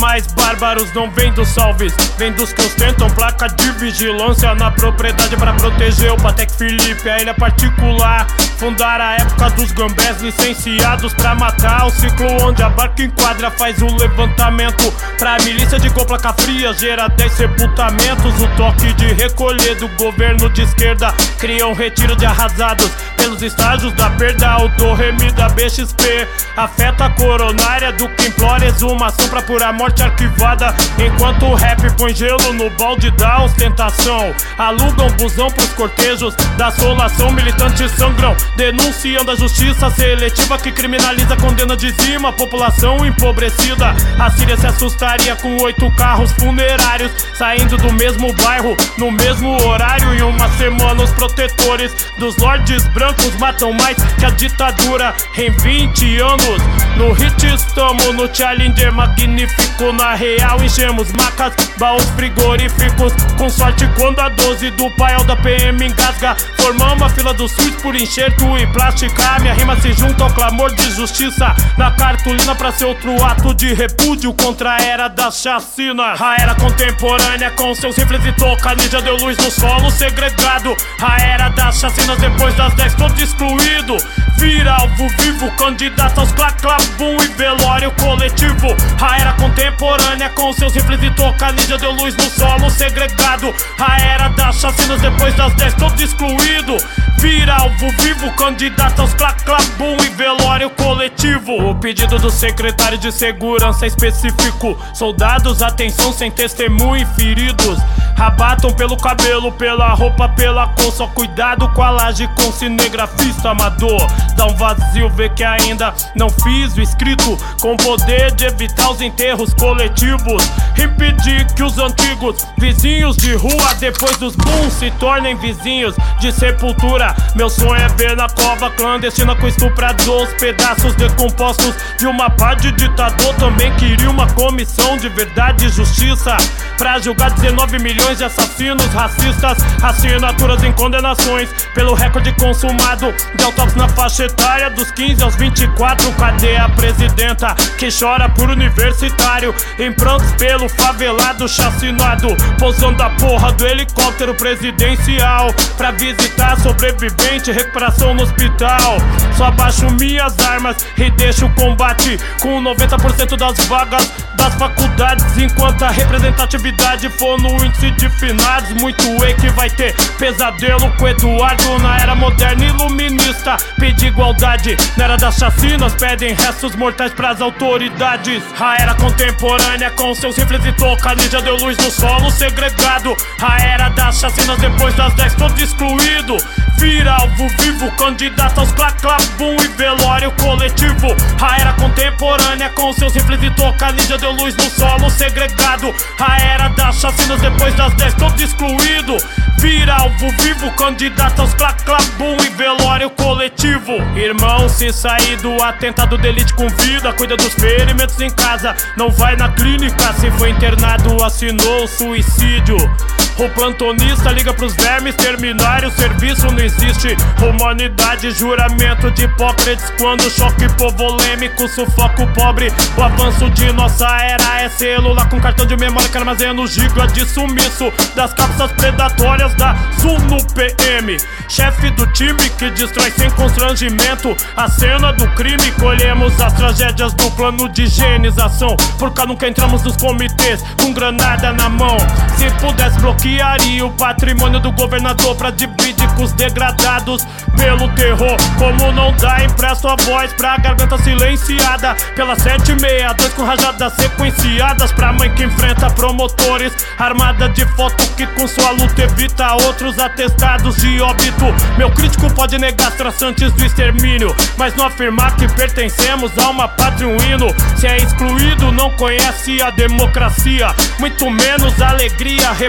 mais bárbaros não vem dos salves, vem dos que ostentam placa de vigilância na propriedade para proteger o Patek Philippe, a ilha particular. Fundar a época dos gambés licenciados pra matar, o ciclo onde a barca enquadra faz o levantamento pra milícia de gol, placa fria gera 10 sepultamentos. O toque de recolher do governo de esquerda cria um retiro de arrasados pelos estágios da perda. O do remi da BXP afeta a coronária do que implora exumação pra pura morte arquivada, enquanto o rap põe gelo no balde da ostentação. Alugam busão pros cortejos da assolação, militantes sangram denunciando a justiça seletiva que criminaliza, condena, dizima a população empobrecida. A Síria se assustaria com 8 carros funerários saindo do mesmo bairro no mesmo horário. Em uma semana os protetores dos lordes brancos matam mais que a ditadura em 20 anos. No hit estamos no Challenger magnífico, na real enchemos macas, baús frigoríficos. Com sorte quando a 12 do paiol da PM engasga, formamos a fila do SUS por enxerto e plástica. Minha rima se junta ao clamor de justiça na cartolina pra ser outro ato de repúdio contra a era da chacina. A era contemporânea com seus rifles e toca ninja deu luz no solo segregado. A era das chacinas depois das 10 todo excluído, vira alvo vivo, candidato aos clac-clac-bum e velório coletivo. A era contemporânea com seus rifles e toca ninja deu luz no solo segregado. A era das chacinas depois das 10 todo excluído, vira alvo vivo, candidato aos clac-clac-bum e velório coletivo. O pedido do secretário de segurança é específico: soldados, atenção, sem testemunho e feridos. Abatam pelo cabelo, pela roupa, pela cor. Só cuidado com a laje com cinegrafista amador. Dá um vazio, vê que ainda não fiz o escrito, com poder de evitar os enterros coletivos. Impedir que os antigos vizinhos de rua depois dos booms se tornem vizinhos de sepultura. Meu sonho é ver na cova clandestina com estuprador os pedaços decompostos de uma pá de ditador. Também queria uma comissão de verdade e justiça pra julgar 19 milhões de assassinos racistas. Assinaturas em condenações pelo recorde consumado de autópsia na faixa etária dos 15 aos 24. Cadê a presidenta que chora por universitário em prantos pelo favelado chacinado, pousando a porra do helicóptero presidencial pra visitar sobrevivente, recuperação no hospital. Só abaixo minhas armas e deixo o combate com 90% das vagas das faculdades, enquanto a representatividade for no índice de finados. Muito que vai ter pesadelo com Eduardo na era moderna iluminista. Pede igualdade na era das chacinas, pedem restos mortais pras autoridades. A era contemporânea com seus rifles e toca ninja deu luz no solo segregado. A era das chacinas depois das 10 todo excluído, vira alvo vivo, candidato aos clac-clac-bum e velório coletivo. A era contemporânea com seus rifles e toca ninja deu luz no solo segregado. A era das chacinas depois das 10 todo excluído, vira alvo vivo, candidato aos clac-clac-bum e velório coletivo. Irmão, se sair do atentado de elite com vida, cuida dos ferimentos em casa, não vai na clínica. Se foi internado, assinou suicídio. O plantonista liga pros vermes terminarem o serviço. Não existe humanidade, juramento de Hipócrates quando o choque povolêmico sufoca o pobre. O avanço de nossa era é celular com cartão de memória que armazena o giga de sumiço das cápsulas predatórias da Zoom no PM. Chefe do time que destrói sem constrangimento a cena do crime. Colhemos as tragédias do plano de higienização, por cá nunca entramos nos comitês com granada na mão. Se pudesse bloquearia o patrimônio do governador pra dividir com os degradados pelo terror. Como não dá, empresto a voz pra garganta silenciada pela 762 com rajadas sequenciadas pra mãe que enfrenta promotores, armada de foto que com sua luta evita outros atestados de óbito. Meu crítico pode negar as traçantes do extermínio, mas não afirmar que pertencemos a uma pátria, um hino. Se é excluído, não conhece a democracia, muito menos a alegria representada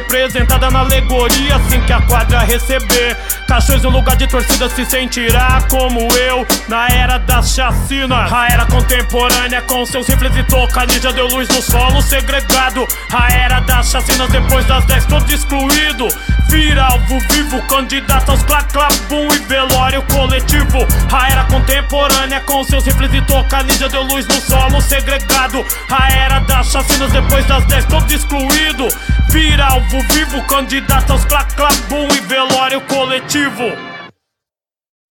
sentada na alegoria, assim que a quadra receber caixões no lugar de torcida se sentirá como eu na era das chacinas. A era contemporânea com seus rifles e toca ninja deu luz no solo segregado. A era das chacinas depois das 10 todo excluído. Vira alvo vivo, candidato aos clac-clac-bum e velório coletivo. A era contemporânea com seus rifles e toca ninja deu luz no solo segregado. A era das chacinas depois das 10 todo excluído. Vira alvo vivo, candidato aos clac-clac-bum e velório coletivo.